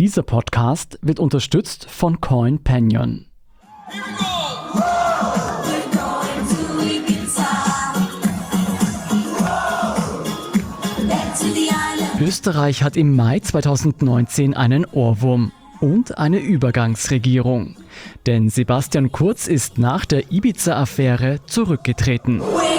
Dieser Podcast wird unterstützt von CoinPanion. Österreich hat im Mai 2019 einen Ohrwurm und eine Übergangsregierung. Denn Sebastian Kurz ist nach der Ibiza-Affäre zurückgetreten.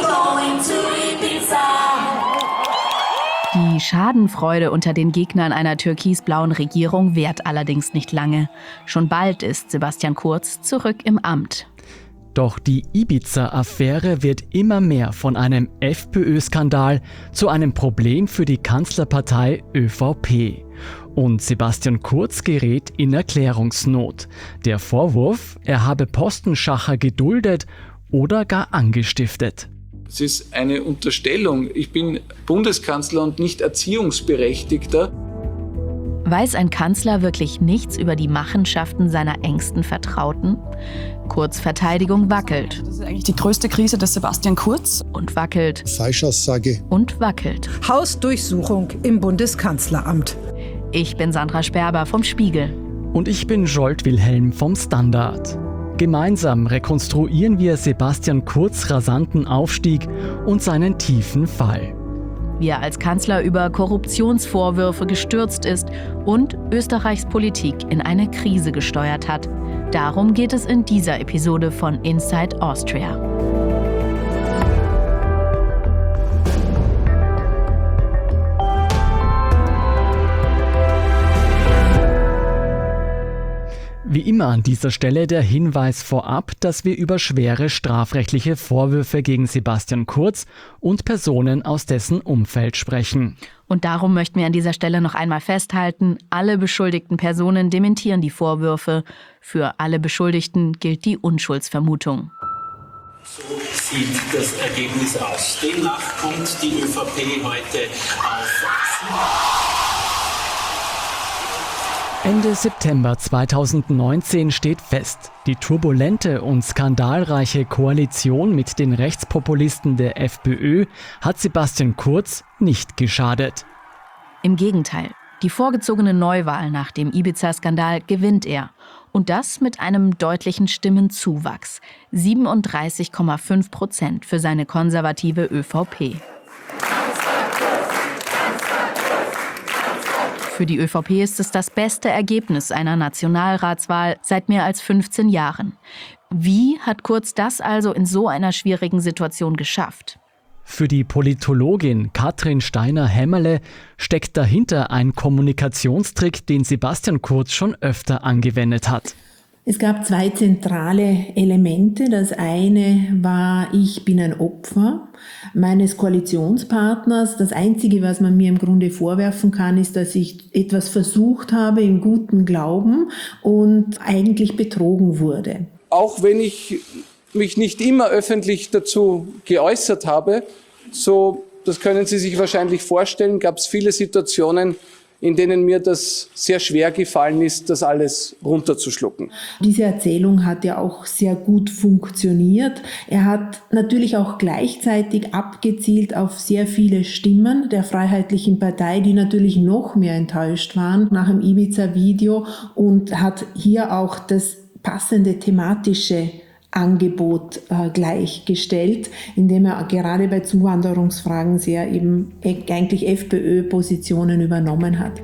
Die Schadenfreude unter den Gegnern einer türkisblauen Regierung währt allerdings nicht lange. Schon bald ist Sebastian Kurz zurück im Amt. Doch die Ibiza-Affäre wird immer mehr von einem FPÖ-Skandal zu einem Problem für die Kanzlerpartei ÖVP. Und Sebastian Kurz gerät in Erklärungsnot. Der Vorwurf, er habe Postenschacher geduldet oder gar angestiftet. Es ist eine Unterstellung. Ich bin Bundeskanzler und nicht Erziehungsberechtigter. Weiß ein Kanzler wirklich nichts über die Machenschaften seiner engsten Vertrauten? Kurz Verteidigung wackelt. Das ist eigentlich die größte Krise des Sebastian Kurz. Und wackelt. Falschaussage. Und wackelt. Hausdurchsuchung im Bundeskanzleramt. Ich bin Sandra Sperber vom Spiegel. Und ich bin Jolt Wilhelm vom Standard. Gemeinsam rekonstruieren wir Sebastian Kurz' rasanten Aufstieg und seinen tiefen Fall. Wie er als Kanzler über Korruptionsvorwürfe gestürzt ist und Österreichs Politik in eine Krise gesteuert hat. Darum geht es in dieser Episode von Inside Austria. Wie immer an dieser Stelle der Hinweis vorab, dass wir über schwere strafrechtliche Vorwürfe gegen Sebastian Kurz und Personen aus dessen Umfeld sprechen. Und darum möchten wir an dieser Stelle noch einmal festhalten, alle beschuldigten Personen dementieren die Vorwürfe. Für alle Beschuldigten gilt die Unschuldsvermutung. So sieht das Ergebnis aus. Demnach kommt die ÖVP heute auf Ende September 2019 steht fest, die turbulente und skandalreiche Koalition mit den Rechtspopulisten der FPÖ hat Sebastian Kurz nicht geschadet. Im Gegenteil, die vorgezogene Neuwahl nach dem Ibiza-Skandal gewinnt er. Und das mit einem deutlichen Stimmenzuwachs. 37,5% für seine konservative ÖVP. Für die ÖVP ist es das beste Ergebnis einer Nationalratswahl seit mehr als 15 Jahren. Wie hat Kurz das also in so einer schwierigen Situation geschafft? Für die Politologin Katrin Steiner-Hämmerle steckt dahinter ein Kommunikationstrick, den Sebastian Kurz schon öfter angewendet hat. Es gab zwei zentrale Elemente. Das eine war, ich bin ein Opfer meines Koalitionspartners. Das Einzige, was man mir im Grunde vorwerfen kann, ist, dass ich etwas versucht habe im guten Glauben und eigentlich betrogen wurde. Auch wenn ich mich nicht immer öffentlich dazu geäußert habe, so, das können Sie sich wahrscheinlich vorstellen, gab es viele Situationen, in denen mir das sehr schwer gefallen ist, das alles runterzuschlucken. Diese Erzählung hat ja auch sehr gut funktioniert. Er hat natürlich auch gleichzeitig abgezielt auf sehr viele Stimmen der Freiheitlichen Partei, die natürlich noch mehr enttäuscht waren nach dem Ibiza-Video und hat hier auch das passende thematische Angebot gleichgestellt, indem er gerade bei Zuwanderungsfragen sehr eben eigentlich FPÖ-Positionen übernommen hat.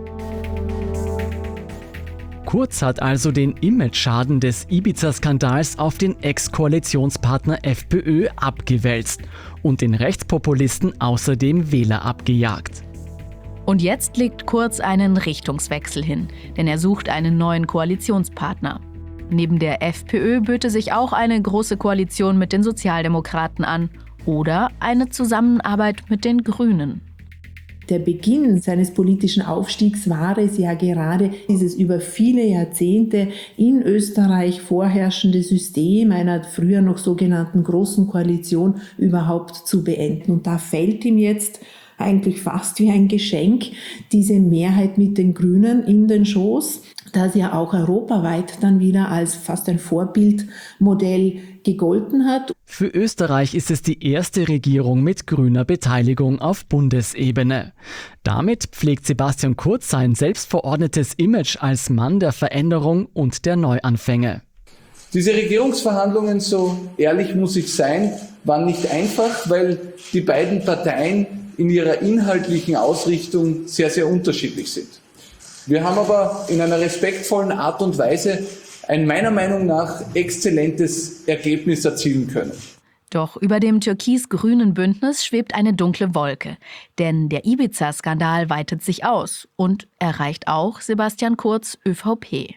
Kurz hat also den Image-Schaden des Ibiza-Skandals auf den Ex-Koalitionspartner FPÖ abgewälzt und den Rechtspopulisten außerdem Wähler abgejagt. Und jetzt legt Kurz einen Richtungswechsel hin, denn er sucht einen neuen Koalitionspartner. Neben der FPÖ böte sich auch eine große Koalition mit den Sozialdemokraten an oder eine Zusammenarbeit mit den Grünen. Der Beginn seines politischen Aufstiegs war es ja gerade, dieses über viele Jahrzehnte in Österreich vorherrschende System einer früher noch sogenannten Großen Koalition überhaupt zu beenden. Und da fällt ihm jetzt eigentlich fast wie ein Geschenk diese Mehrheit mit den Grünen in den Schoß, das ja auch europaweit dann wieder als fast ein Vorbildmodell gegolten hat. Für Österreich ist es die erste Regierung mit grüner Beteiligung auf Bundesebene. Damit pflegt Sebastian Kurz sein selbstverordnetes Image als Mann der Veränderung und der Neuanfänge. Diese Regierungsverhandlungen, so ehrlich muss ich sein, waren nicht einfach, weil die beiden Parteien in ihrer inhaltlichen Ausrichtung sehr, sehr unterschiedlich sind. Wir haben aber in einer respektvollen Art und Weise ein meiner Meinung nach exzellentes Ergebnis erzielen können. Doch über dem türkis-grünen Bündnis schwebt eine dunkle Wolke. Denn der Ibiza-Skandal weitet sich aus und erreicht auch Sebastian Kurz ÖVP.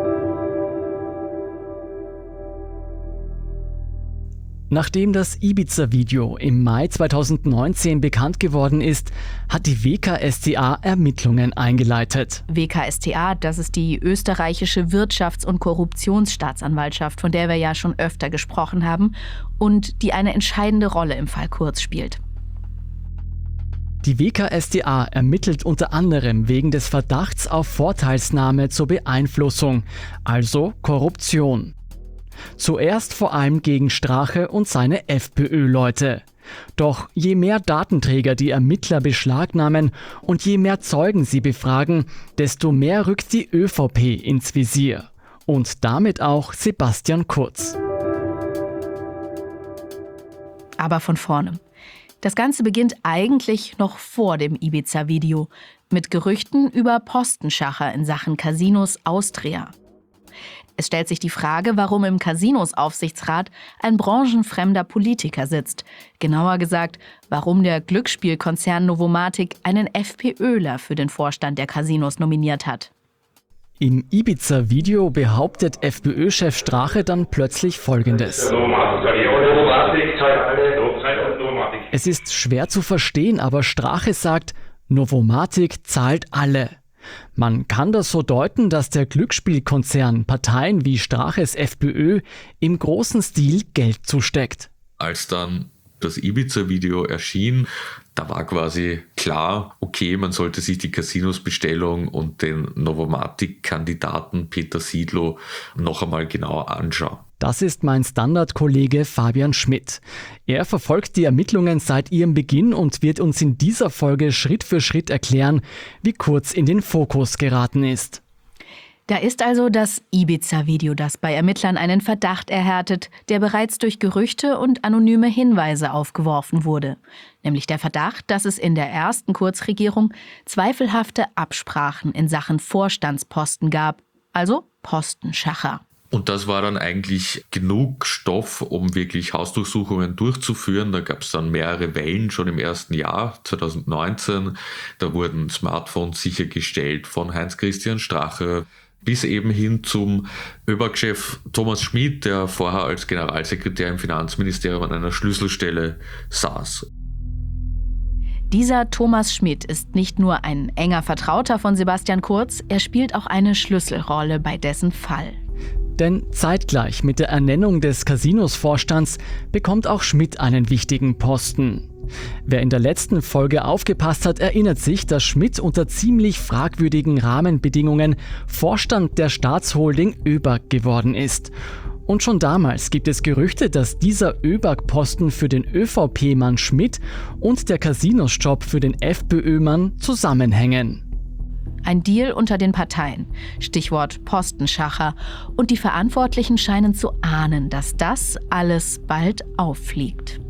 Nachdem das Ibiza-Video im Mai 2019 bekannt geworden ist, hat die WKStA Ermittlungen eingeleitet. WKStA, das ist die österreichische Wirtschafts- und Korruptionsstaatsanwaltschaft, von der wir ja schon öfter gesprochen haben und die eine entscheidende Rolle im Fall Kurz spielt. Die WKStA ermittelt unter anderem wegen des Verdachts auf Vorteilsnahme zur Beeinflussung, also Korruption. Zuerst vor allem gegen Strache und seine FPÖ-Leute. Doch je mehr Datenträger die Ermittler beschlagnahmen und je mehr Zeugen sie befragen, desto mehr rückt die ÖVP ins Visier. Und damit auch Sebastian Kurz. Aber von vorne. Das Ganze beginnt eigentlich noch vor dem Ibiza-Video mit Gerüchten über Postenschacher in Sachen Casinos Austria. Es stellt sich die Frage, warum im Casinos-Aufsichtsrat ein branchenfremder Politiker sitzt. Genauer gesagt, warum der Glücksspielkonzern Novomatic einen FPÖler für den Vorstand der Casinos nominiert hat. Im Ibiza-Video behauptet FPÖ-Chef Strache dann plötzlich Folgendes. Es ist schwer zu verstehen, aber Strache sagt, Novomatic zahlt alle. Man kann das so deuten, dass der Glücksspielkonzern Parteien wie Straches FPÖ im großen Stil Geld zusteckt. Als dann das Ibiza-Video erschien, da war quasi klar, okay, man sollte sich die Casinos-Bestellung und den Novomatic-Kandidaten Peter Siedlow noch einmal genauer anschauen. Das ist mein Standardkollege Fabian Schmidt. Er verfolgt die Ermittlungen seit ihrem Beginn und wird uns in dieser Folge Schritt für Schritt erklären, wie Kurz in den Fokus geraten ist. Da ist also das Ibiza-Video, das bei Ermittlern einen Verdacht erhärtet, der bereits durch Gerüchte und anonyme Hinweise aufgeworfen wurde. Nämlich der Verdacht, dass es in der ersten Kurz-Regierung zweifelhafte Absprachen in Sachen Vorstandsposten gab, also Postenschacher. Und das war dann eigentlich genug Stoff, um wirklich Hausdurchsuchungen durchzuführen. Da gab es dann mehrere Wellen schon im ersten Jahr, 2019. Da wurden Smartphones sichergestellt von Heinz-Christian Strache bis eben hin zum ÖBAG-Chef Thomas Schmidt, der vorher als Generalsekretär im Finanzministerium an einer Schlüsselstelle saß. Dieser Thomas Schmidt ist nicht nur ein enger Vertrauter von Sebastian Kurz, er spielt auch eine Schlüsselrolle bei dessen Fall. Denn zeitgleich mit der Ernennung des Casinos-Vorstands bekommt auch Schmidt einen wichtigen Posten. Wer in der letzten Folge aufgepasst hat, erinnert sich, dass Schmidt unter ziemlich fragwürdigen Rahmenbedingungen Vorstand der Staatsholding ÖBAG geworden ist. Und schon damals gibt es Gerüchte, dass dieser ÖBAG-Posten für den ÖVP-Mann Schmidt und der Casinos-Job für den FPÖ-Mann zusammenhängen. Ein Deal unter den Parteien, Stichwort Postenschacher, und die Verantwortlichen scheinen zu ahnen, dass das alles bald auffliegt.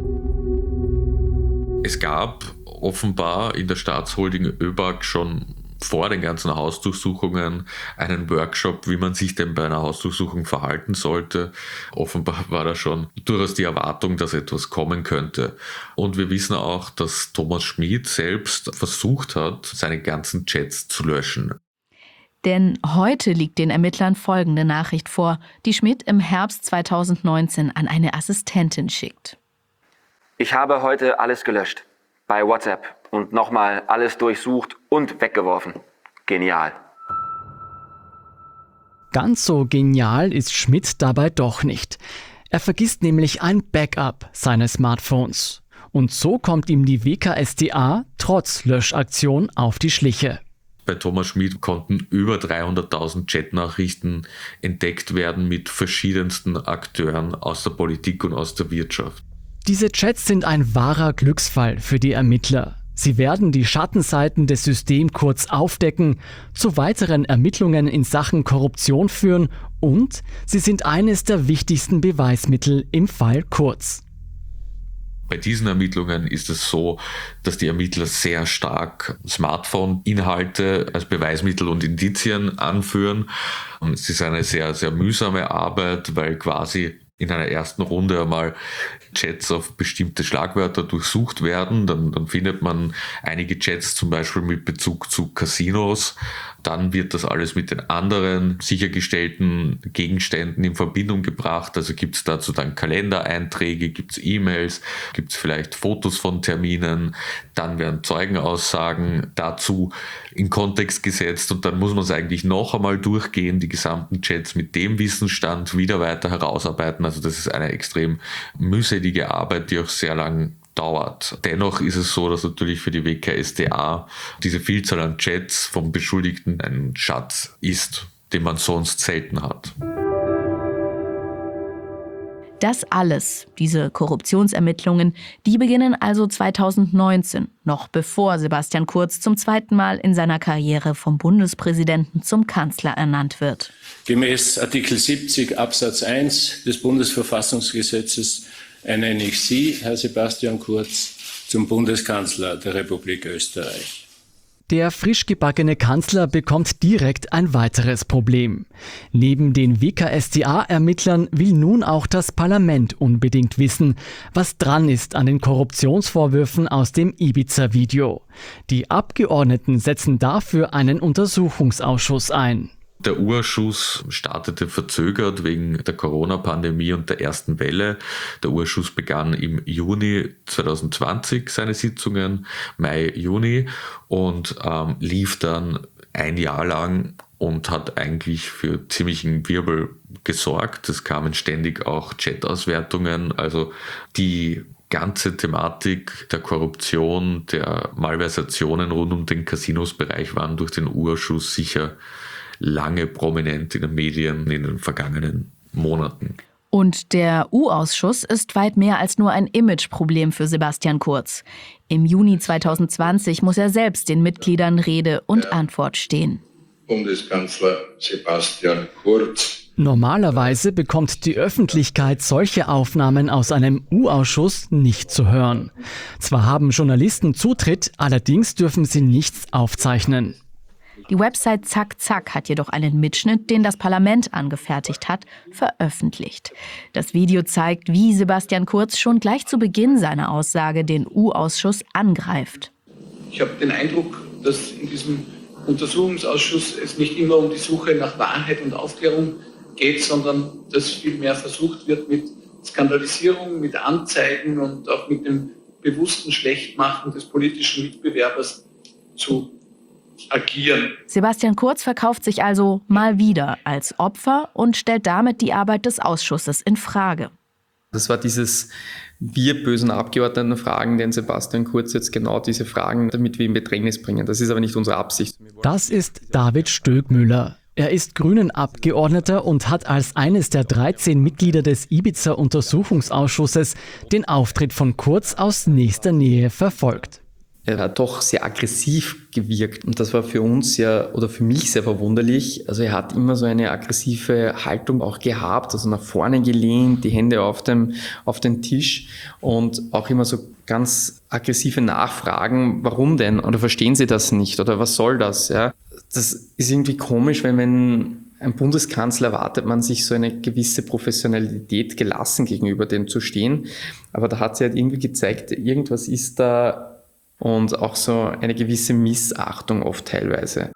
Es gab offenbar in der Staatsholding ÖBAG schon vor den ganzen Hausdurchsuchungen einen Workshop, wie man sich denn bei einer Hausdurchsuchung verhalten sollte. Offenbar war da schon durchaus die Erwartung, dass etwas kommen könnte. Und wir wissen auch, dass Thomas Schmidt selbst versucht hat, seine ganzen Chats zu löschen. Denn heute liegt den Ermittlern folgende Nachricht vor, die Schmidt im Herbst 2019 an eine Assistentin schickt. Ich habe heute alles gelöscht. Bei WhatsApp. Und nochmal alles durchsucht und weggeworfen. Genial. Ganz so genial ist Schmidt dabei doch nicht. Er vergisst nämlich ein Backup seines Smartphones. Und so kommt ihm die WKStA trotz Löschaktion auf die Schliche. Bei Thomas Schmid konnten über 300.000 Chatnachrichten entdeckt werden mit verschiedensten Akteuren aus der Politik und aus der Wirtschaft. Diese Chats sind ein wahrer Glücksfall für die Ermittler. Sie werden die Schattenseiten des Systems Kurz aufdecken, zu weiteren Ermittlungen in Sachen Korruption führen und sie sind eines der wichtigsten Beweismittel im Fall Kurz. Bei diesen Ermittlungen ist es so, dass die Ermittler sehr stark Smartphone-Inhalte als Beweismittel und Indizien anführen. Und es ist eine sehr, sehr mühsame Arbeit, weil quasi in einer ersten Runde einmal Chats auf bestimmte Schlagwörter durchsucht werden. Dann findet man einige Chats zum Beispiel mit Bezug zu Casinos. Dann wird das alles mit den anderen sichergestellten Gegenständen in Verbindung gebracht. Also gibt es dazu dann Kalendereinträge, gibt es E-Mails, gibt es vielleicht Fotos von Terminen. Dann werden Zeugenaussagen dazu in Kontext gesetzt und dann muss man es eigentlich noch einmal durchgehen, die gesamten Chats mit dem Wissensstand wieder weiter herausarbeiten. Also das ist eine extrem mühselige Arbeit, die auch sehr lang dauert. Dennoch ist es so, dass natürlich für die WKStA diese Vielzahl an Chats vom Beschuldigten ein Schatz ist, den man sonst selten hat. Das alles, diese Korruptionsermittlungen, die beginnen also 2019, noch bevor Sebastian Kurz zum zweiten Mal in seiner Karriere vom Bundespräsidenten zum Kanzler ernannt wird. Gemäß Artikel 70 Absatz 1 des Bundesverfassungsgesetzes ernenne ich Sie, Herr Sebastian Kurz, zum Bundeskanzler der Republik Österreich. Der frisch gebackene Kanzler bekommt direkt ein weiteres Problem. Neben den WKStA-Ermittlern will nun auch das Parlament unbedingt wissen, was dran ist an den Korruptionsvorwürfen aus dem Ibiza-Video. Die Abgeordneten setzen dafür einen Untersuchungsausschuss ein. Der U-Ausschuss startete verzögert wegen der Corona-Pandemie und der ersten Welle. Der U-Ausschuss begann im Juni 2020 seine Sitzungen, Mai, Juni, und lief dann ein Jahr lang und hat eigentlich für ziemlichen Wirbel gesorgt. Es kamen ständig auch Chat-Auswertungen, also die ganze Thematik der Korruption, der Malversationen rund um den Casinos-Bereich waren durch den U-Ausschuss sicher lange prominent in den Medien in den vergangenen Monaten. Und der U-Ausschuss ist weit mehr als nur ein Imageproblem für Sebastian Kurz. Im Juni 2020 muss er selbst den Mitgliedern Rede und Antwort stehen. Bundeskanzler Sebastian Kurz. Normalerweise bekommt die Öffentlichkeit solche Aufnahmen aus einem U-Ausschuss nicht zu hören. Zwar haben Journalisten Zutritt, allerdings dürfen sie nichts aufzeichnen. Die Website Zack Zack hat jedoch einen Mitschnitt, den das Parlament angefertigt hat, veröffentlicht. Das Video zeigt, wie Sebastian Kurz schon gleich zu Beginn seiner Aussage den U-Ausschuss angreift. Ich habe den Eindruck, dass in diesem Untersuchungsausschuss es nicht immer um die Suche nach Wahrheit und Aufklärung geht, sondern dass vielmehr versucht wird, mit Skandalisierung, mit Anzeigen und auch mit dem bewussten Schlechtmachen des politischen Mitbewerbers zu agieren. Sebastian Kurz verkauft sich also mal wieder als Opfer und stellt damit die Arbeit des Ausschusses in Frage. Das war dieses wir bösen Abgeordneten fragen den Sebastian Kurz jetzt genau diese Fragen, damit wir ihn in Bedrängnis bringen. Das ist aber nicht unsere Absicht. Das ist David Stöckmüller. Er ist Grünen-Abgeordneter und hat als eines der 13 Mitglieder des Ibiza-Untersuchungsausschusses den Auftritt von Kurz aus nächster Nähe verfolgt. Er hat doch sehr aggressiv gewirkt und das war für uns oder für mich sehr verwunderlich. Also er hat immer so eine aggressive Haltung auch gehabt, also nach vorne gelehnt, die Hände auf den Tisch und auch immer so ganz aggressive Nachfragen, warum denn? Oder verstehen Sie das nicht? Oder was soll das? Ja? Das ist irgendwie komisch, wenn ein Bundeskanzler erwartet man sich so eine gewisse Professionalität, gelassen gegenüber dem zu stehen. Aber da hat sie halt irgendwie gezeigt, irgendwas ist da und auch so eine gewisse Missachtung oft teilweise.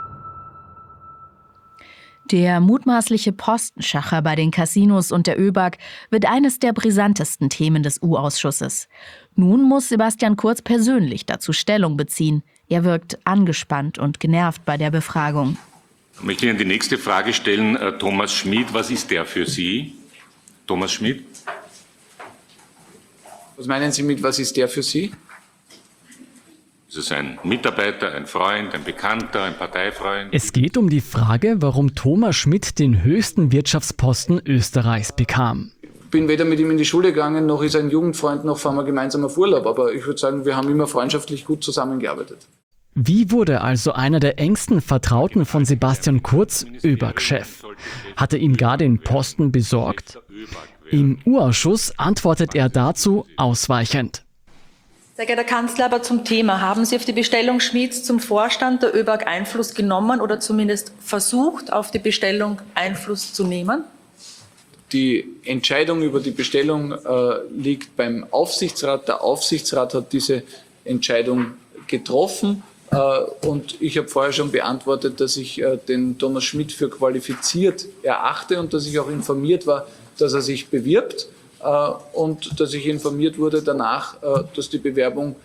Der mutmaßliche Postenschacher bei den Casinos und der ÖBAG wird eines der brisantesten Themen des U-Ausschusses. Nun muss Sebastian Kurz persönlich dazu Stellung beziehen. Er wirkt angespannt und genervt bei der Befragung. Ich möchte Ihnen die nächste Frage stellen. Thomas Schmid, was ist der für Sie? Thomas Schmid? Was meinen Sie mit, was ist der für Sie? Ist es ein Mitarbeiter, ein Freund, ein Bekannter, ein Parteifreund? Es geht um die Frage, warum Thomas Schmidt den höchsten Wirtschaftsposten Österreichs bekam. Ich bin weder mit ihm in die Schule gegangen, noch ist er ein Jugendfreund, noch fahren wir gemeinsam auf Urlaub. Aber ich würde sagen, wir haben immer freundschaftlich gut zusammengearbeitet. Wie wurde also einer der engsten Vertrauten von Sebastian Kurz ÖBAG-Chef? Hat er ihm gar den Posten besorgt? Im U-Ausschuss antwortet er dazu ausweichend. Sehr geehrter Kanzler, aber zum Thema. Haben Sie auf die Bestellung Schmieds zum Vorstand der ÖBAG Einfluss genommen oder zumindest versucht, auf die Bestellung Einfluss zu nehmen? Die Entscheidung über die Bestellung liegt beim Aufsichtsrat. Der Aufsichtsrat hat diese Entscheidung getroffen. Und ich habe vorher schon beantwortet, dass ich den Thomas Schmidt für qualifiziert erachte und dass ich auch informiert war, dass er sich bewirbt. Und dass ich informiert wurde danach, dass die Bewerbung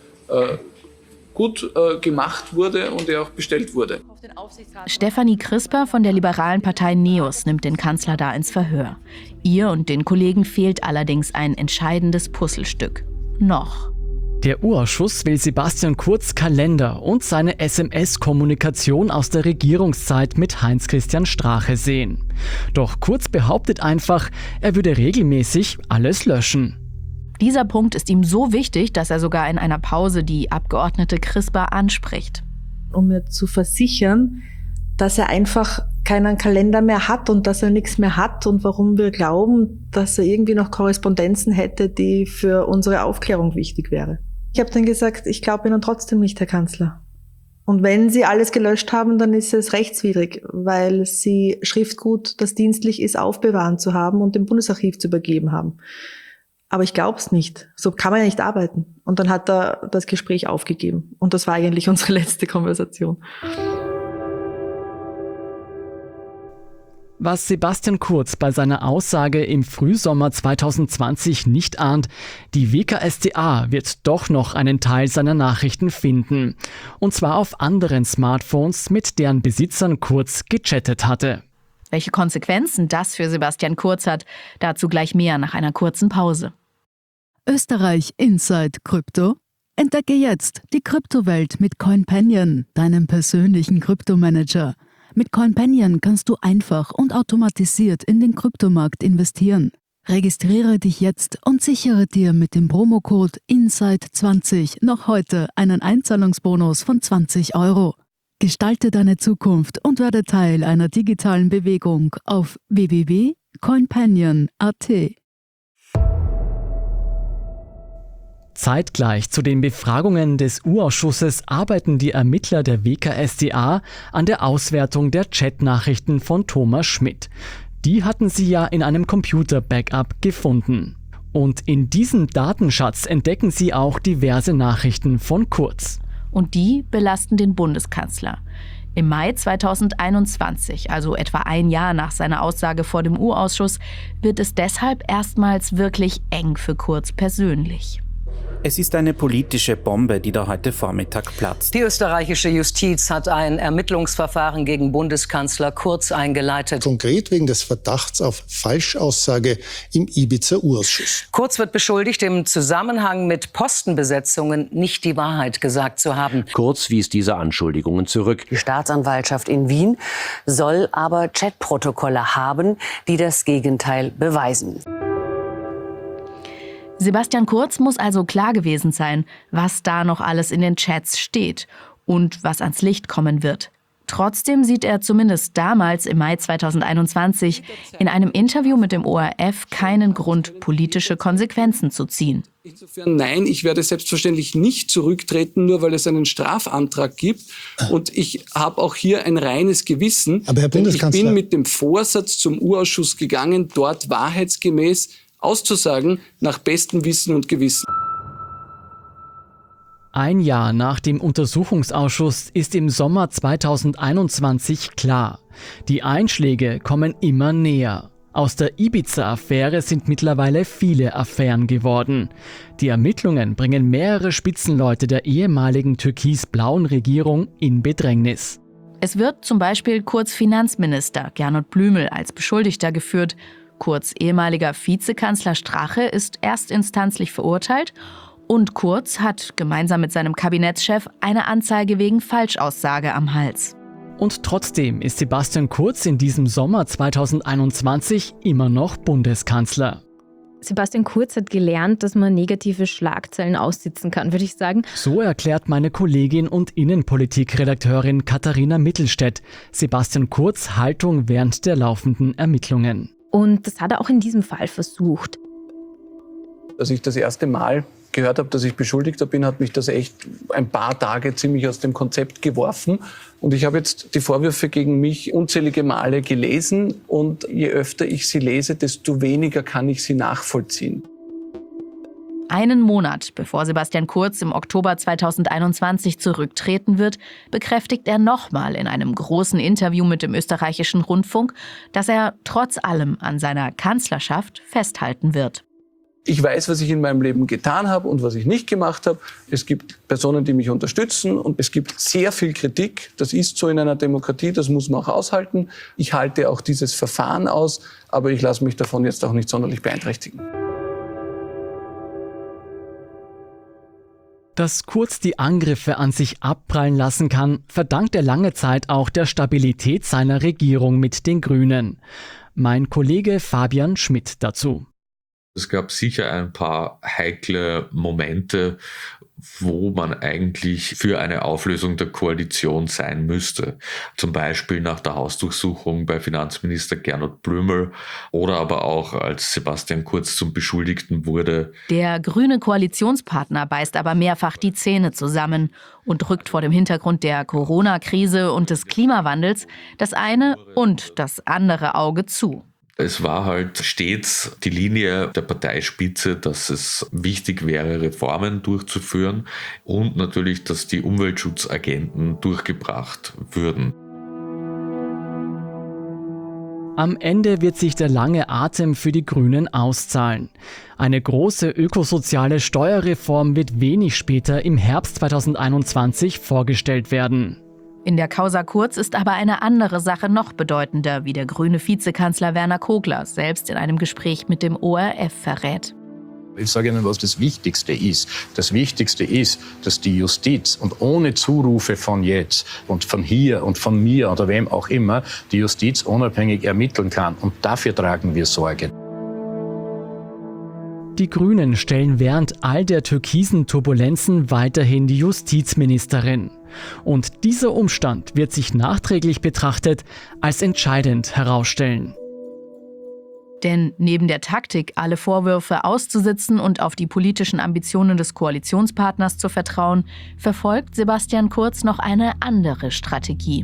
gut gemacht wurde und er auch bestellt wurde. Stefanie Crisper von der liberalen Partei NEOS nimmt den Kanzler da ins Verhör. Ihr und den Kollegen fehlt allerdings ein entscheidendes Puzzlestück. Noch. Der U-Ausschuss will Sebastian Kurz Kalender und seine SMS-Kommunikation aus der Regierungszeit mit Heinz-Christian Strache sehen. Doch Kurz behauptet einfach, er würde regelmäßig alles löschen. Dieser Punkt ist ihm so wichtig, dass er sogar in einer Pause die Abgeordnete Crisper anspricht. Um mir zu versichern, dass er einfach keinen Kalender mehr hat und dass er nichts mehr hat und warum wir glauben, dass er irgendwie noch Korrespondenzen hätte, die für unsere Aufklärung wichtig wäre. Ich habe dann gesagt, ich glaube Ihnen trotzdem nicht, Herr Kanzler. Und wenn Sie alles gelöscht haben, dann ist es rechtswidrig, weil Sie Schriftgut, das dienstlich ist, aufbewahren zu haben und dem Bundesarchiv zu übergeben haben. Aber ich glaube es nicht. So kann man ja nicht arbeiten. Und dann hat er das Gespräch aufgegeben. Und das war eigentlich unsere letzte Konversation. Was Sebastian Kurz bei seiner Aussage im Frühsommer 2020 nicht ahnt, die WKStA wird doch noch einen Teil seiner Nachrichten finden. Und zwar auf anderen Smartphones, mit deren Besitzern Kurz gechattet hatte. Welche Konsequenzen das für Sebastian Kurz hat, dazu gleich mehr nach einer kurzen Pause. Österreich Inside Krypto? Entdecke jetzt die Kryptowelt mit CoinPanion, deinem persönlichen Kryptomanager. Mit CoinPanion kannst du einfach und automatisiert in den Kryptomarkt investieren. Registriere dich jetzt und sichere dir mit dem Promocode INSIDE20 noch heute einen Einzahlungsbonus von 20 €. Gestalte deine Zukunft und werde Teil einer digitalen Bewegung auf www.coinpanion.at. Zeitgleich zu den Befragungen des U-Ausschusses arbeiten die Ermittler der WKStA an der Auswertung der Chatnachrichten von Thomas Schmidt. Die hatten sie ja in einem Computer-Backup gefunden. Und in diesem Datenschatz entdecken sie auch diverse Nachrichten von Kurz. Und die belasten den Bundeskanzler. Im Mai 2021, also etwa ein Jahr nach seiner Aussage vor dem U-Ausschuss, wird es deshalb erstmals wirklich eng für Kurz persönlich. Es ist eine politische Bombe, die da heute Vormittag platzt. Die österreichische Justiz hat ein Ermittlungsverfahren gegen Bundeskanzler Kurz eingeleitet. Konkret wegen des Verdachts auf Falschaussage im Ibiza-U-Ausschuss. Kurz wird beschuldigt, im Zusammenhang mit Postenbesetzungen nicht die Wahrheit gesagt zu haben. Kurz wies diese Anschuldigungen zurück. Die Staatsanwaltschaft in Wien soll aber Chatprotokolle haben, die das Gegenteil beweisen. Sebastian Kurz muss also klar gewesen sein, was da noch alles in den Chats steht und was ans Licht kommen wird. Trotzdem sieht er zumindest damals im Mai 2021 in einem Interview mit dem ORF keinen Grund, politische Konsequenzen zu ziehen. Insofern nein, ich werde selbstverständlich nicht zurücktreten, nur weil es einen Strafantrag gibt. Und ich habe auch hier ein reines Gewissen. Aber Herr Bundeskanzler, ich bin mit dem Vorsatz zum U-Ausschuss gegangen, dort wahrheitsgemäß auszusagen, nach bestem Wissen und Gewissen. Ein Jahr nach dem Untersuchungsausschuss ist im Sommer 2021 klar. Die Einschläge kommen immer näher. Aus der Ibiza-Affäre sind mittlerweile viele Affären geworden. Die Ermittlungen bringen mehrere Spitzenleute der ehemaligen türkis-blauen Regierung in Bedrängnis. Es wird zum Beispiel Kurz Finanzminister Gernot Blümel als Beschuldigter geführt. Kurz ehemaliger Vizekanzler Strache ist erstinstanzlich verurteilt Und Kurz hat gemeinsam mit seinem Kabinettschef eine Anzeige wegen Falschaussage am Hals. Und trotzdem ist Sebastian Kurz in diesem Sommer 2021 immer noch Bundeskanzler. Sebastian Kurz hat gelernt, dass man negative Schlagzeilen aussitzen kann, würde ich sagen. So erklärt meine Kollegin und Innenpolitikredakteurin Katharina Mittelstädt Sebastian Kurz' Haltung während der laufenden Ermittlungen. Und das hat er auch in diesem Fall versucht. Als ich das erste Mal gehört habe, dass ich Beschuldigter bin, hat mich das echt ein paar Tage ziemlich aus dem Konzept geworfen. Und ich habe jetzt die Vorwürfe gegen mich unzählige Male gelesen. Und je öfter ich sie lese, desto weniger kann ich sie nachvollziehen. Einen Monat bevor Sebastian Kurz im Oktober 2021 zurücktreten wird, bekräftigt er nochmal in einem großen Interview mit dem österreichischen Rundfunk, dass er trotz allem an seiner Kanzlerschaft festhalten wird. Ich weiß, was ich in meinem Leben getan habe und was ich nicht gemacht habe. Es gibt Personen, die mich unterstützen und es gibt sehr viel Kritik. Das ist so in einer Demokratie, das muss man auch aushalten. Ich halte auch dieses Verfahren aus, aber ich lasse mich davon jetzt auch nicht sonderlich beeinträchtigen. Dass Kurz die Angriffe an sich abprallen lassen kann, verdankt er lange Zeit auch der Stabilität seiner Regierung mit den Grünen. Mein Kollege Fabian Schmidt dazu. Es gab sicher ein paar heikle Momente, wo man eigentlich für eine Auflösung der Koalition sein müsste. Zum Beispiel nach der Hausdurchsuchung bei Finanzminister Gernot Blümel oder aber auch als Sebastian Kurz zum Beschuldigten wurde. Der grüne Koalitionspartner beißt aber mehrfach die Zähne zusammen und rückt vor dem Hintergrund der Corona-Krise und des Klimawandels das eine und das andere Auge zu. Es war halt stets die Linie der Parteispitze, dass es wichtig wäre, Reformen durchzuführen und natürlich, dass die Umweltschutzagenten durchgebracht würden. Am Ende wird sich der lange Atem für die Grünen auszahlen. Eine große ökosoziale Steuerreform wird wenig später im Herbst 2021 vorgestellt werden. In der Causa Kurz ist aber eine andere Sache noch bedeutender, wie der grüne Vizekanzler Werner Kogler selbst in einem Gespräch mit dem ORF verrät. Ich sage Ihnen, was das Wichtigste ist. Das Wichtigste ist, dass die Justiz und ohne Zurufe von jetzt und von hier und von mir oder wem auch immer, die Justiz unabhängig ermitteln kann. Und dafür tragen wir Sorge. Die Grünen stellen während all der türkisen Turbulenzen weiterhin die Justizministerin. Und dieser Umstand wird sich nachträglich betrachtet als entscheidend herausstellen. Denn neben der Taktik, alle Vorwürfe auszusitzen und auf die politischen Ambitionen des Koalitionspartners zu vertrauen, verfolgt Sebastian Kurz noch eine andere Strategie.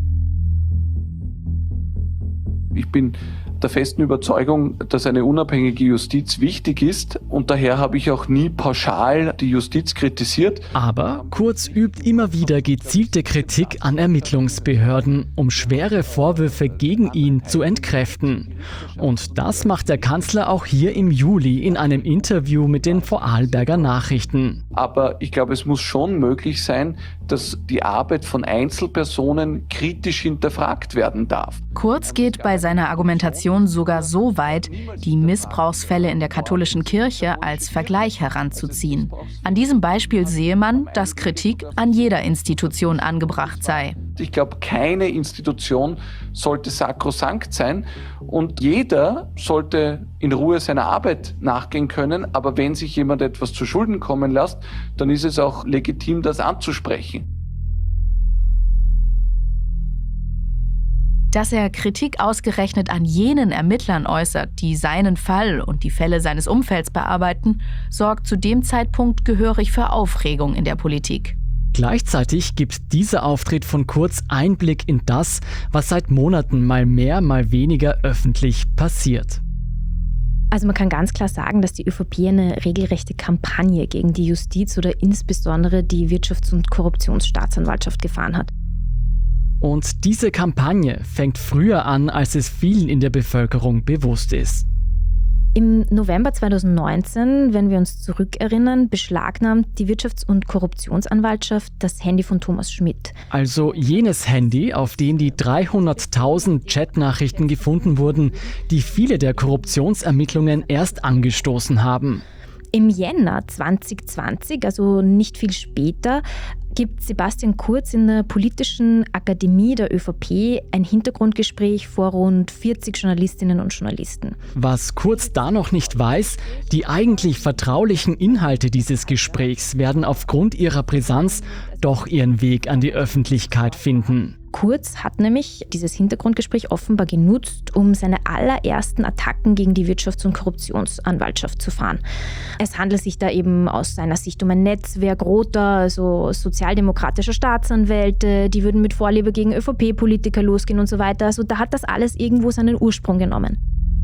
Ich bin der festen Überzeugung, dass eine unabhängige Justiz wichtig ist und daher habe ich auch nie pauschal die Justiz kritisiert. Aber Kurz übt immer wieder gezielte Kritik an Ermittlungsbehörden, um schwere Vorwürfe gegen ihn zu entkräften. Und das macht der Kanzler auch hier im Juli in einem Interview mit den Vorarlberger Nachrichten. Aber ich glaube, es muss schon möglich sein, dass die Arbeit von Einzelpersonen kritisch hinterfragt werden darf. Kurz geht bei seiner Argumentation sogar so weit, die Missbrauchsfälle in der katholischen Kirche als Vergleich heranzuziehen. An diesem Beispiel sehe man, dass Kritik an jeder Institution angebracht sei. Ich glaube, keine Institution sollte sakrosankt sein und jeder sollte in Ruhe seiner Arbeit nachgehen können. Aber wenn sich jemand etwas zu Schulden kommen lässt, dann ist es auch legitim, das anzusprechen. Dass er Kritik ausgerechnet an jenen Ermittlern äußert, die seinen Fall und die Fälle seines Umfelds bearbeiten, sorgt zu dem Zeitpunkt gehörig für Aufregung in der Politik. Gleichzeitig gibt dieser Auftritt von Kurz Einblick in das, was seit Monaten mal mehr, mal weniger öffentlich passiert. Also man kann ganz klar sagen, dass die ÖVP eine regelrechte Kampagne gegen die Justiz oder insbesondere die Wirtschafts- und Korruptionsstaatsanwaltschaft gefahren hat. Und diese Kampagne fängt früher an, als es vielen in der Bevölkerung bewusst ist. Im November 2019, wenn wir uns zurückerinnern, beschlagnahmt die Wirtschafts- und Korruptionsanwaltschaft das Handy von Thomas Schmidt. Also jenes Handy, auf dem die 300.000 Chatnachrichten gefunden wurden, die viele der Korruptionsermittlungen erst angestoßen haben. Im Jänner 2020, also nicht viel später, gibt Sebastian Kurz in der Politischen Akademie der ÖVP ein Hintergrundgespräch vor rund 40 Journalistinnen und Journalisten. Was Kurz da noch nicht weiß, die eigentlich vertraulichen Inhalte dieses Gesprächs werden aufgrund ihrer Brisanz doch ihren Weg an die Öffentlichkeit finden. Kurz hat nämlich dieses Hintergrundgespräch offenbar genutzt, um seine allerersten Attacken gegen die Wirtschafts- und Korruptionsanwaltschaft zu fahren. Es handelt sich da eben aus seiner Sicht um ein Netzwerk roter, also sozialdemokratischer Staatsanwälte, die würden mit Vorliebe gegen ÖVP-Politiker losgehen und so weiter. Also da hat das alles irgendwo seinen Ursprung genommen.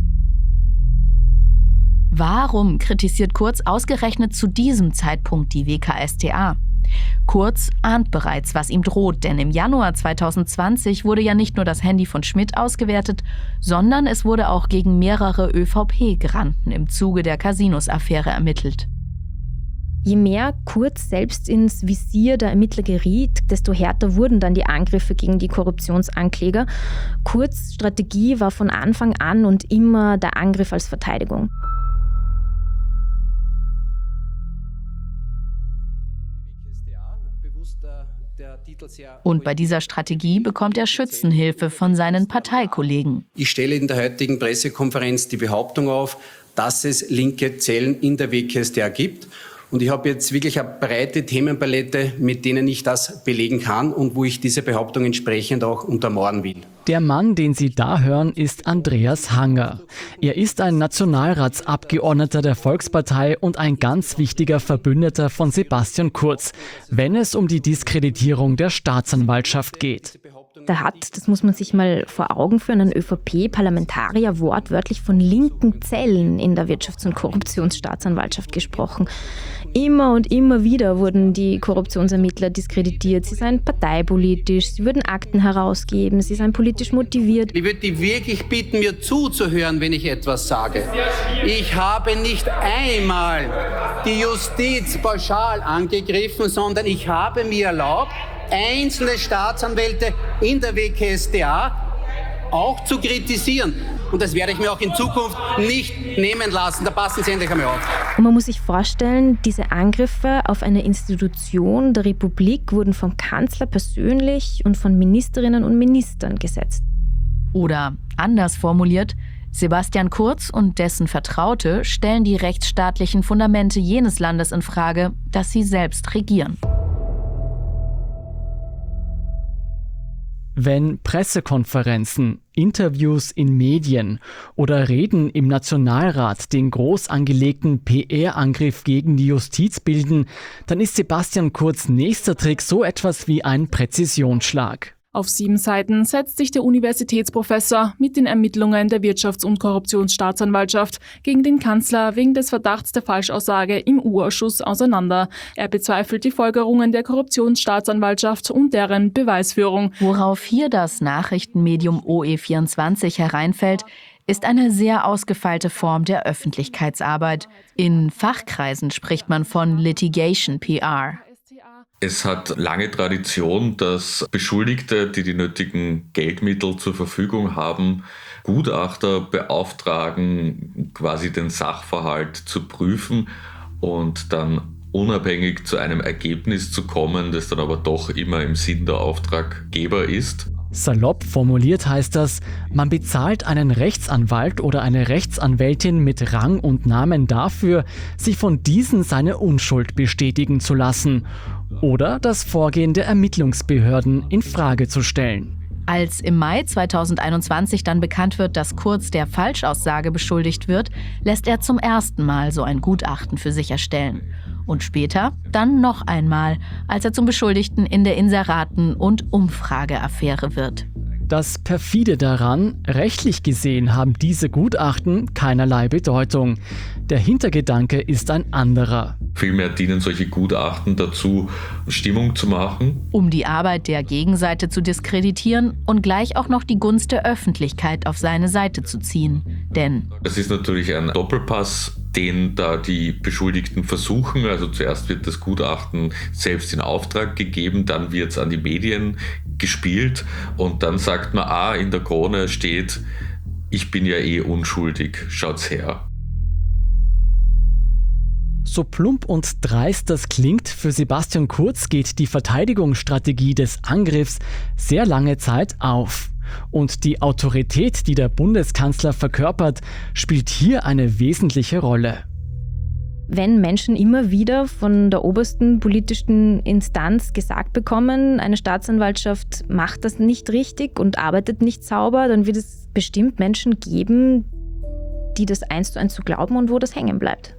Warum kritisiert Kurz ausgerechnet zu diesem Zeitpunkt die WKStA? Kurz ahnt bereits, was ihm droht, denn im Januar 2020 wurde ja nicht nur das Handy von Schmidt ausgewertet, sondern es wurde auch gegen mehrere ÖVP-Granden im Zuge der Casinos-Affäre ermittelt. Je mehr Kurz selbst ins Visier der Ermittler geriet, desto härter wurden dann die Angriffe gegen die Korruptionsankläger. Kurz' Strategie war von Anfang an und immer der Angriff als Verteidigung. Und bei dieser Strategie bekommt er Schützenhilfe von seinen Parteikollegen. Ich stelle in der heutigen Pressekonferenz die Behauptung auf, dass es linke Zellen in der WKStA gibt. Und ich habe jetzt wirklich eine breite Themenpalette, mit denen ich das belegen kann und wo ich diese Behauptung entsprechend auch untermauern will. Der Mann, den Sie da hören, ist Andreas Hanger. Er ist ein Nationalratsabgeordneter der Volkspartei und ein ganz wichtiger Verbündeter von Sebastian Kurz, wenn es um die Diskreditierung der Staatsanwaltschaft geht. Da hat, das muss man sich mal vor Augen führen, ein ÖVP-Parlamentarier wortwörtlich von linken Zellen in der Wirtschafts- und Korruptionsstaatsanwaltschaft gesprochen. Immer und immer wieder wurden die Korruptionsermittler diskreditiert. Sie seien parteipolitisch, sie würden Akten herausgeben, sie seien politisch motiviert. Ich würde die wirklich bitten, mir zuzuhören, wenn ich etwas sage. Ich habe nicht einmal die Justiz pauschal angegriffen, sondern ich habe mir erlaubt, einzelne Staatsanwälte in der WKStA auch zu kritisieren. Und das werde ich mir auch in Zukunft nicht nehmen lassen. Da passen Sie endlich einmal auf. Und man muss sich vorstellen, diese Angriffe auf eine Institution der Republik wurden vom Kanzler persönlich und von Ministerinnen und Ministern gesetzt. Oder anders formuliert, Sebastian Kurz und dessen Vertraute stellen die rechtsstaatlichen Fundamente jenes Landes in Frage, das sie selbst regieren. Wenn Pressekonferenzen, Interviews in Medien oder Reden im Nationalrat den groß angelegten PR-Angriff gegen die Justiz bilden, dann ist Sebastian Kurz' nächster Trick so etwas wie ein Präzisionsschlag. Auf 7 Seiten setzt sich der Universitätsprofessor mit den Ermittlungen der Wirtschafts- und Korruptionsstaatsanwaltschaft gegen den Kanzler wegen des Verdachts der Falschaussage im U-Ausschuss auseinander. Er bezweifelt die Folgerungen der Korruptionsstaatsanwaltschaft und deren Beweisführung. Worauf hier das Nachrichtenmedium OE24 hereinfällt, ist eine sehr ausgefeilte Form der Öffentlichkeitsarbeit. In Fachkreisen spricht man von Litigation PR. Es hat lange Tradition, dass Beschuldigte, die die nötigen Geldmittel zur Verfügung haben, Gutachter beauftragen, quasi den Sachverhalt zu prüfen und dann unabhängig zu einem Ergebnis zu kommen, das dann aber doch immer im Sinn der Auftraggeber ist. Salopp formuliert heißt das, man bezahlt einen Rechtsanwalt oder eine Rechtsanwältin mit Rang und Namen dafür, sich von diesen seine Unschuld bestätigen zu lassen oder das Vorgehen der Ermittlungsbehörden in Frage zu stellen. Als im Mai 2021 dann bekannt wird, dass Kurz der Falschaussage beschuldigt wird, lässt er zum ersten Mal so ein Gutachten für sich erstellen. Und später dann noch einmal, als er zum Beschuldigten in der Inseraten- und Umfrageaffäre wird. Das perfide daran, rechtlich gesehen haben diese Gutachten keinerlei Bedeutung. Der Hintergedanke ist ein anderer. Vielmehr dienen solche Gutachten dazu, Stimmung zu machen. Um die Arbeit der Gegenseite zu diskreditieren und gleich auch noch die Gunst der Öffentlichkeit auf seine Seite zu ziehen. Denn es ist natürlich ein Doppelpass, den da die Beschuldigten versuchen. Also zuerst wird das Gutachten selbst in Auftrag gegeben, dann wird es an die Medien gespielt und dann sagt man, in der Krone steht, ich bin ja unschuldig, schaut's her. So plump und dreist das klingt, für Sebastian Kurz geht die Verteidigungsstrategie des Angriffs sehr lange Zeit auf. Und die Autorität, die der Bundeskanzler verkörpert, spielt hier eine wesentliche Rolle. Wenn Menschen immer wieder von der obersten politischen Instanz gesagt bekommen, eine Staatsanwaltschaft macht das nicht richtig und arbeitet nicht sauber, dann wird es bestimmt Menschen geben, die das 1:1 so glauben und wo das hängen bleibt.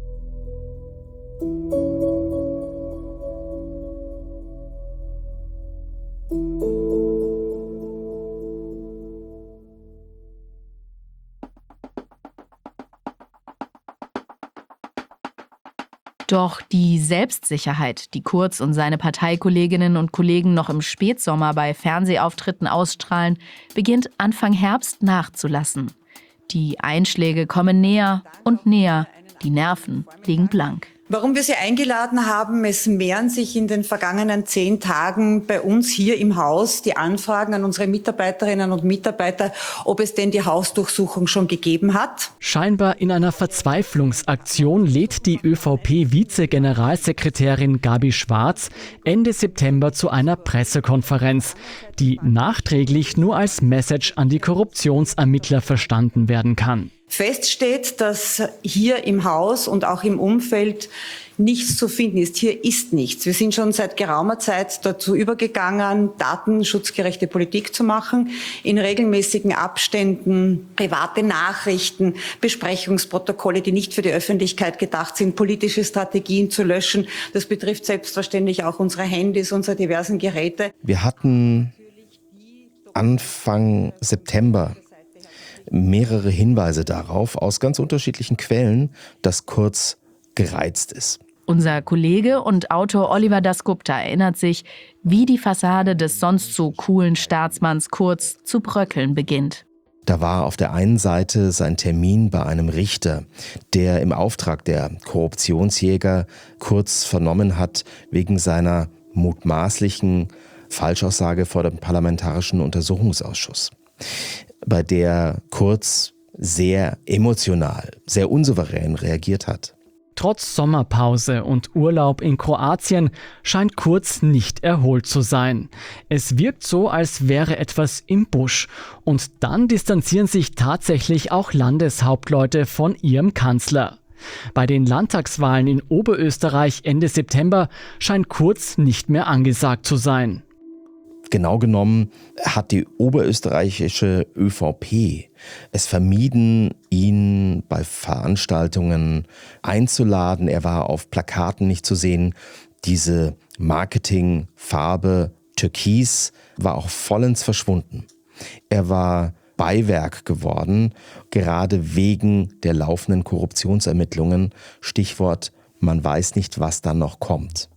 Doch die Selbstsicherheit, die Kurz und seine Parteikolleginnen und Kollegen noch im Spätsommer bei Fernsehauftritten ausstrahlen, beginnt Anfang Herbst nachzulassen. Die Einschläge kommen näher und näher, die Nerven liegen blank. Warum wir Sie eingeladen haben, es mehren sich in den vergangenen 10 Tagen bei uns hier im Haus die Anfragen an unsere Mitarbeiterinnen und Mitarbeiter, ob es denn die Hausdurchsuchung schon gegeben hat. Scheinbar in einer Verzweiflungsaktion lädt die ÖVP-Vize-Generalsekretärin Gabi Schwarz Ende September zu einer Pressekonferenz, die nachträglich nur als Message an die Korruptionsermittler verstanden werden kann. Fest steht, dass hier im Haus und auch im Umfeld nichts zu finden ist. Hier ist nichts. Wir sind schon seit geraumer Zeit dazu übergegangen, datenschutzgerechte Politik zu machen, in regelmäßigen Abständen private Nachrichten, Besprechungsprotokolle, die nicht für die Öffentlichkeit gedacht sind, politische Strategien zu löschen. Das betrifft selbstverständlich auch unsere Handys, unsere diversen Geräte. Wir hatten Anfang September mehrere Hinweise darauf, aus ganz unterschiedlichen Quellen, dass Kurz gereizt ist. Unser Kollege und Autor Oliver Dasgupta erinnert sich, wie die Fassade des sonst so coolen Staatsmanns Kurz zu bröckeln beginnt. Da war auf der einen Seite sein Termin bei einem Richter, der im Auftrag der Korruptionsjäger Kurz vernommen hat wegen seiner mutmaßlichen Falschaussage vor dem Parlamentarischen Untersuchungsausschuss, bei der Kurz sehr emotional, sehr unsouverän reagiert hat. Trotz Sommerpause und Urlaub in Kroatien scheint Kurz nicht erholt zu sein. Es wirkt so, als wäre etwas im Busch. Und dann distanzieren sich tatsächlich auch Landeshauptleute von ihrem Kanzler. Bei den Landtagswahlen in Oberösterreich Ende September scheint Kurz nicht mehr angesagt zu sein. Genau genommen hat die oberösterreichische ÖVP es vermieden, ihn bei Veranstaltungen einzuladen. Er war auf Plakaten nicht zu sehen. Diese Marketingfarbe Türkis war auch vollends verschwunden. Er war Beiwerk geworden, gerade wegen der laufenden Korruptionsermittlungen. Stichwort, man weiß nicht, was dann noch kommt.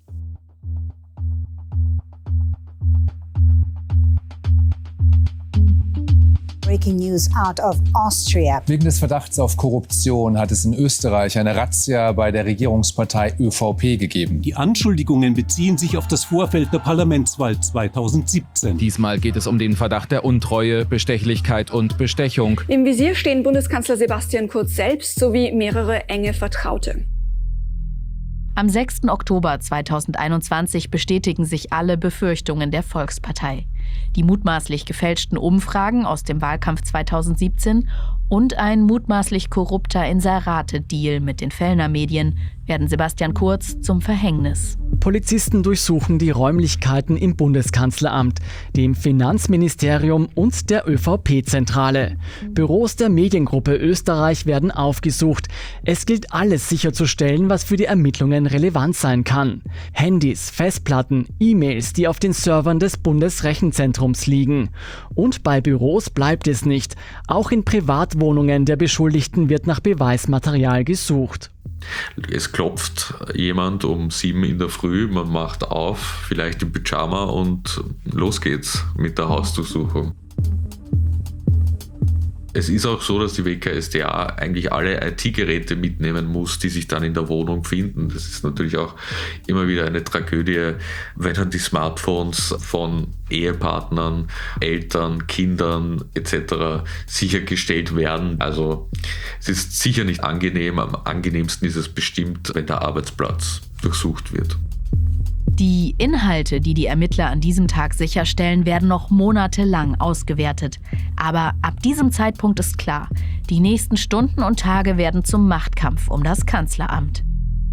Breaking news out of Austria. Wegen des Verdachts auf Korruption hat es in Österreich eine Razzia bei der Regierungspartei ÖVP gegeben. Die Anschuldigungen beziehen sich auf das Vorfeld der Parlamentswahl 2017. Diesmal geht es um den Verdacht der Untreue, Bestechlichkeit und Bestechung. Im Visier stehen Bundeskanzler Sebastian Kurz selbst sowie mehrere enge Vertraute. Am 6. Oktober 2021 bestätigen sich alle Befürchtungen der Volkspartei. Die mutmaßlich gefälschten Umfragen aus dem Wahlkampf 2017 und ein mutmaßlich korrupter Inserate-Deal mit den Fellner Medien werden Sebastian Kurz zum Verhängnis. Polizisten durchsuchen die Räumlichkeiten im Bundeskanzleramt, dem Finanzministerium und der ÖVP-Zentrale. Büros der Mediengruppe Österreich werden aufgesucht. Es gilt alles sicherzustellen, was für die Ermittlungen relevant sein kann. Handys, Festplatten, E-Mails, die auf den Servern des Bundesrechenzentrums liegen. Und bei Büros bleibt es nicht. Auch in Privatwohnungen der Beschuldigten wird nach Beweismaterial gesucht. Es klopft jemand um 7 in der Früh, man macht auf, vielleicht im Pyjama und los geht's mit der Hausdurchsuchung. Es ist auch so, dass die WKStA eigentlich alle IT-Geräte mitnehmen muss, die sich dann in der Wohnung finden. Das ist natürlich auch immer wieder eine Tragödie, wenn dann die Smartphones von Ehepartnern, Eltern, Kindern etc. sichergestellt werden. Also es ist sicher nicht angenehm. Am angenehmsten ist es bestimmt, wenn der Arbeitsplatz durchsucht wird. Die Inhalte, die die Ermittler an diesem Tag sicherstellen, werden noch monatelang ausgewertet. Aber ab diesem Zeitpunkt ist klar, die nächsten Stunden und Tage werden zum Machtkampf um das Kanzleramt.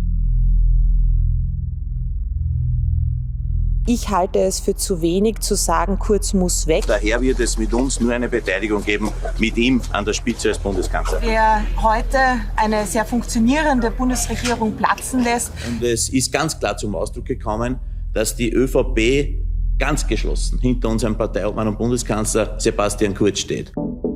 Ich halte es für zu wenig zu sagen, Kurz muss weg. Daher wird es mit uns nur eine Beteiligung geben, mit ihm an der Spitze als Bundeskanzler. Der heute eine sehr funktionierende Bundesregierung platzen lässt. Und es ist ganz klar zum Ausdruck gekommen, dass die ÖVP ganz geschlossen hinter unserem Parteiobmann und Bundeskanzler Sebastian Kurz steht.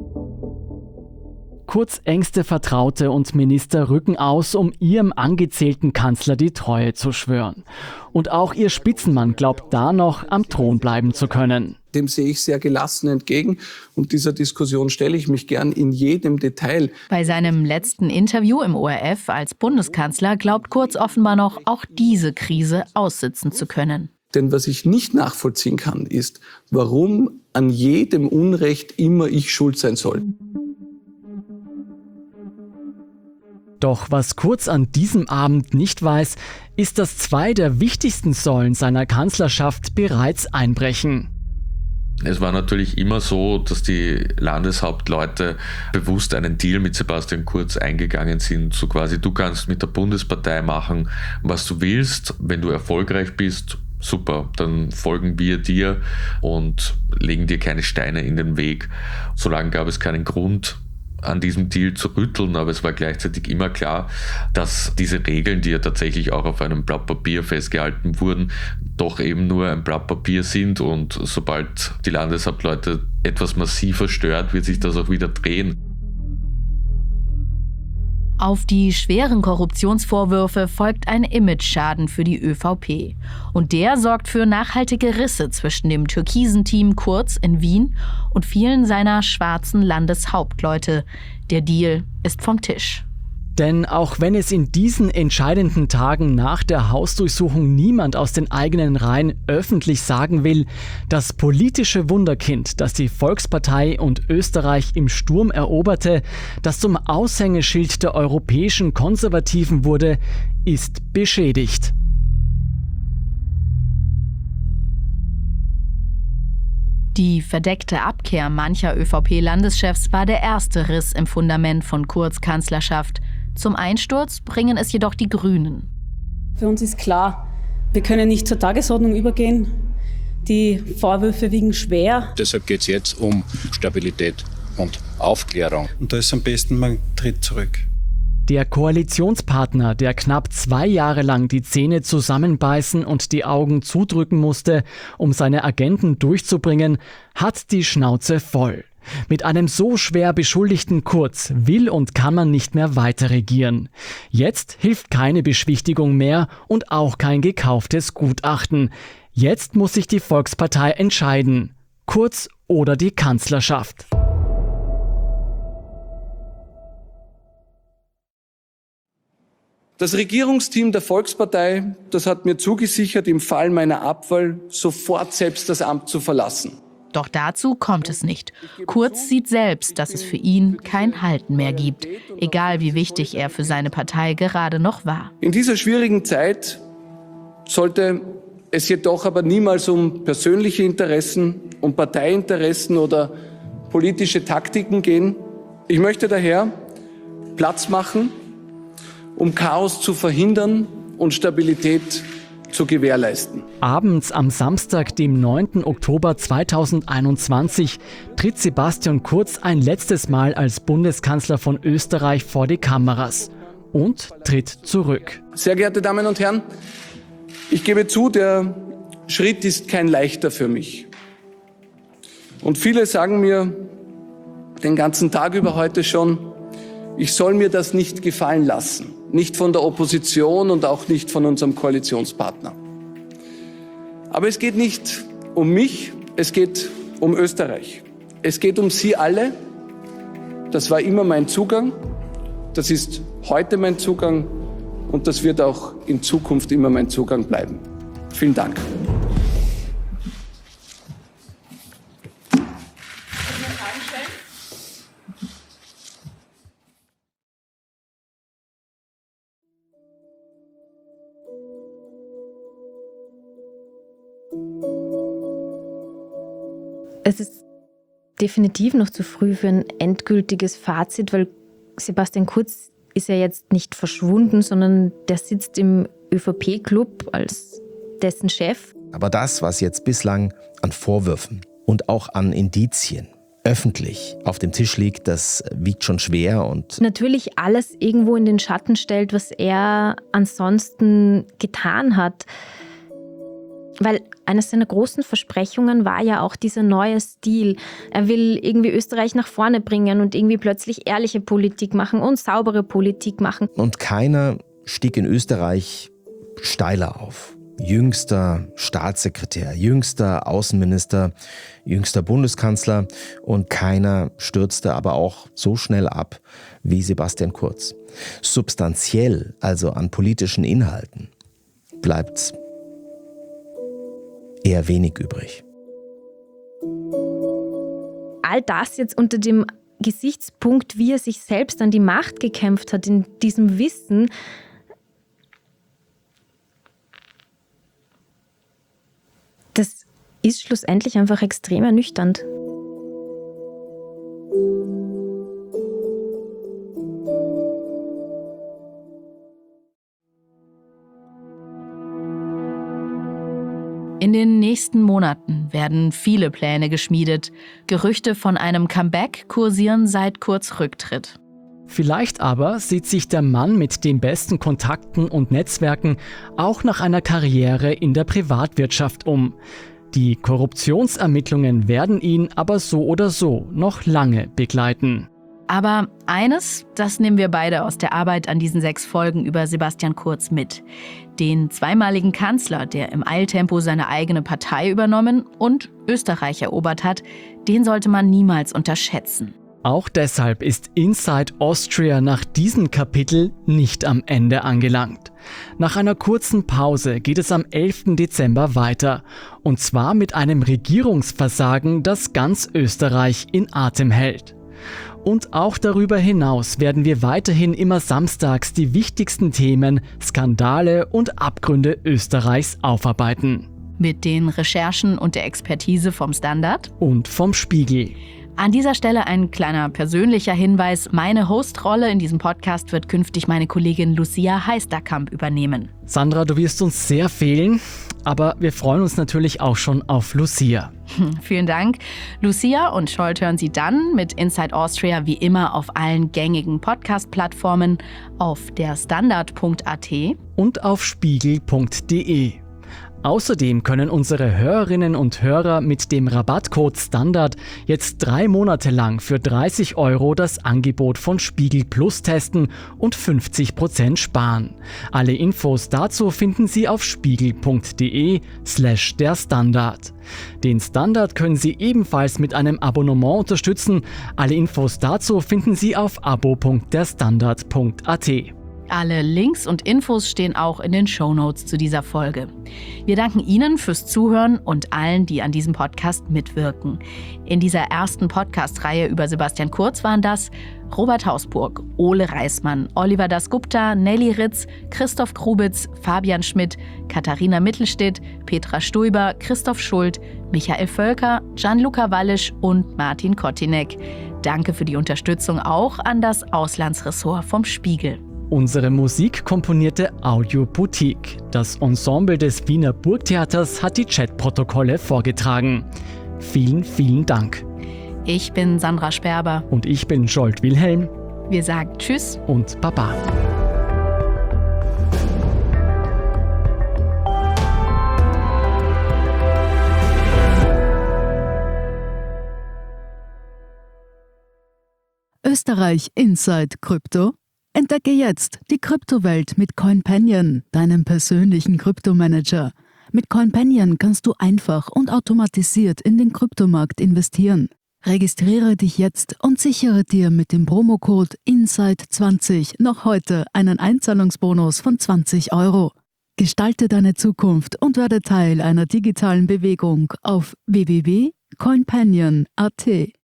Kurz engste Vertraute und Minister rücken aus, um ihrem angezählten Kanzler die Treue zu schwören. Und auch ihr Spitzenmann glaubt da noch, am Thron bleiben zu können. Dem sehe ich sehr gelassen entgegen und dieser Diskussion stelle ich mich gern in jedem Detail. Bei seinem letzten Interview im ORF als Bundeskanzler glaubt Kurz offenbar noch, auch diese Krise aussitzen zu können. Denn was ich nicht nachvollziehen kann, ist, warum an jedem Unrecht immer ich schuld sein soll. Doch was Kurz an diesem Abend nicht weiß, ist, dass 2 der wichtigsten Säulen seiner Kanzlerschaft bereits einbrechen. Es war natürlich immer so, dass die Landeshauptleute bewusst einen Deal mit Sebastian Kurz eingegangen sind. So quasi, du kannst mit der Bundespartei machen, was du willst. Wenn du erfolgreich bist, super, dann folgen wir dir und legen dir keine Steine in den Weg. Solange gab es keinen Grund, an diesem Deal zu rütteln, aber es war gleichzeitig immer klar, dass diese Regeln, die ja tatsächlich auch auf einem Blatt Papier festgehalten wurden, doch eben nur ein Blatt Papier sind und sobald die Landeshauptleute etwas massiver stört, wird sich das auch wieder drehen. Auf die schweren Korruptionsvorwürfe folgt ein Imageschaden für die ÖVP. Und der sorgt für nachhaltige Risse zwischen dem türkisen Team Kurz in Wien und vielen seiner schwarzen Landeshauptleute. Der Deal ist vom Tisch. Denn auch wenn es in diesen entscheidenden Tagen nach der Hausdurchsuchung niemand aus den eigenen Reihen öffentlich sagen will, das politische Wunderkind, das die Volkspartei und Österreich im Sturm eroberte, das zum Aushängeschild der europäischen Konservativen wurde, ist beschädigt. Die verdeckte Abkehr mancher ÖVP-Landeschefs war der erste Riss im Fundament von Kurz' Kanzlerschaft. Zum Einsturz bringen es jedoch die Grünen. Für uns ist klar, wir können nicht zur Tagesordnung übergehen. Die Vorwürfe wiegen schwer. Deshalb geht es jetzt um Stabilität und Aufklärung. Und da ist am besten, man tritt zurück. Der Koalitionspartner, der knapp 2 Jahre lang die Zähne zusammenbeißen und die Augen zudrücken musste, um seine Agenden durchzubringen, hat die Schnauze voll. Mit einem so schwer beschuldigten Kurz will und kann man nicht mehr weiter regieren. Jetzt hilft keine Beschwichtigung mehr und auch kein gekauftes Gutachten. Jetzt muss sich die Volkspartei entscheiden. Kurz oder die Kanzlerschaft. Das Regierungsteam der Volkspartei, das hat mir zugesichert, im Fall meiner Abwahl sofort selbst das Amt zu verlassen. Doch dazu kommt es nicht. Kurz sieht selbst, dass es für ihn kein Halten mehr gibt, egal wie wichtig er für seine Partei gerade noch war. In dieser schwierigen Zeit sollte es jedoch aber niemals um persönliche Interessen, um Parteiinteressen oder politische Taktiken gehen. Ich möchte daher Platz machen, um Chaos zu verhindern und Stabilität zu gewährleisten. Abends am Samstag, dem 9. Oktober 2021, tritt Sebastian Kurz ein letztes Mal als Bundeskanzler von Österreich vor die Kameras und tritt zurück. Sehr geehrte Damen und Herren, ich gebe zu, der Schritt ist kein leichter für mich. Und viele sagen mir den ganzen Tag über heute schon, ich soll mir das nicht gefallen lassen. Nicht von der Opposition und auch nicht von unserem Koalitionspartner. Aber es geht nicht um mich, es geht um Österreich. Es geht um Sie alle Das war immer mein Zugang. Das ist heute mein Zugang und das wird auch in Zukunft immer mein Zugang bleiben. Vielen Dank. Es ist definitiv noch zu früh für ein endgültiges Fazit, weil Sebastian Kurz ist ja jetzt nicht verschwunden, sondern der sitzt im ÖVP-Club als dessen Chef. Aber das, was jetzt bislang an Vorwürfen und auch an Indizien öffentlich auf dem Tisch liegt, das wiegt schon schwer und natürlich alles irgendwo in den Schatten stellt, was er ansonsten getan hat. Weil eines seiner großen Versprechungen war ja auch dieser neue Stil. Er will irgendwie Österreich nach vorne bringen und irgendwie plötzlich ehrliche Politik machen und saubere Politik machen. Und keiner stieg in Österreich steiler auf. Jüngster Staatssekretär, jüngster Außenminister, jüngster Bundeskanzler und keiner stürzte aber auch so schnell ab wie Sebastian Kurz. Substanziell, also an politischen Inhalten, bleibt eher wenig übrig. All das jetzt unter dem Gesichtspunkt, wie er sich selbst an die Macht gekämpft hat, in diesem Wissen, das ist schlussendlich einfach extrem ernüchternd. In den nächsten Monaten werden viele Pläne geschmiedet. Gerüchte von einem Comeback kursieren seit Kurz Rücktritt. Vielleicht aber sieht sich der Mann mit den besten Kontakten und Netzwerken auch nach einer Karriere in der Privatwirtschaft um. Die Korruptionsermittlungen werden ihn aber so oder so noch lange begleiten. Aber eines, das nehmen wir beide aus der Arbeit an diesen 6 Folgen über Sebastian Kurz mit. Den zweimaligen Kanzler, der im Eiltempo seine eigene Partei übernommen und Österreich erobert hat, den sollte man niemals unterschätzen. Auch deshalb ist Inside Austria nach diesem Kapitel nicht am Ende angelangt. Nach einer kurzen Pause geht es am 11. Dezember weiter. Und zwar mit einem Regierungsversagen, das ganz Österreich in Atem hält. Und auch darüber hinaus werden wir weiterhin immer samstags die wichtigsten Themen, Skandale und Abgründe Österreichs aufarbeiten. Mit den Recherchen und der Expertise vom Standard und vom Spiegel. An dieser Stelle ein kleiner persönlicher Hinweis. Meine Hostrolle in diesem Podcast wird künftig meine Kollegin Lucia Heisterkamp übernehmen. Sandra, du wirst uns sehr fehlen, aber wir freuen uns natürlich auch schon auf Lucia. Vielen Dank. Lucia und Scholt hören Sie dann mit Inside Austria wie immer auf allen gängigen Podcast-Plattformen, auf derstandard.at und auf spiegel.de. Außerdem können unsere Hörerinnen und Hörer mit dem Rabattcode STANDARD jetzt 3 Monate lang für 30 € das Angebot von Spiegel Plus testen und 50% sparen. Alle Infos dazu finden Sie auf spiegel.de/derstandard. Den Standard können Sie ebenfalls mit einem Abonnement unterstützen. Alle Infos dazu finden Sie auf abo.derstandard.at. Alle Links und Infos stehen auch in den Shownotes zu dieser Folge. Wir danken Ihnen fürs Zuhören und allen, die an diesem Podcast mitwirken. In dieser ersten Podcast-Reihe über Sebastian Kurz waren das Robert Hausburg, Ole Reismann, Oliver Dasgupta, Nelly Ritz, Christoph Krubitz, Fabian Schmidt, Katharina Mittelstedt, Petra Stuiber, Christoph Schult, Michael Völker, Gianluca Wallisch und Martin Kottinek. Danke für die Unterstützung auch an das Auslandsressort vom Spiegel. Unsere Musik komponierte Audio Boutique. Das Ensemble des Wiener Burgtheaters hat die Chatprotokolle vorgetragen. Vielen, vielen Dank. Ich bin Sandra Sperber. Und ich bin Scholt Wilhelm. Wir sagen Tschüss und Baba. Österreich Inside Krypto. Entdecke jetzt die Kryptowelt mit CoinPanion, deinem persönlichen Kryptomanager. Mit CoinPanion kannst du einfach und automatisiert in den Kryptomarkt investieren. Registriere dich jetzt und sichere dir mit dem Promocode INSIDE20 noch heute einen Einzahlungsbonus von 20 €. Gestalte deine Zukunft und werde Teil einer digitalen Bewegung auf www.coinpanion.at.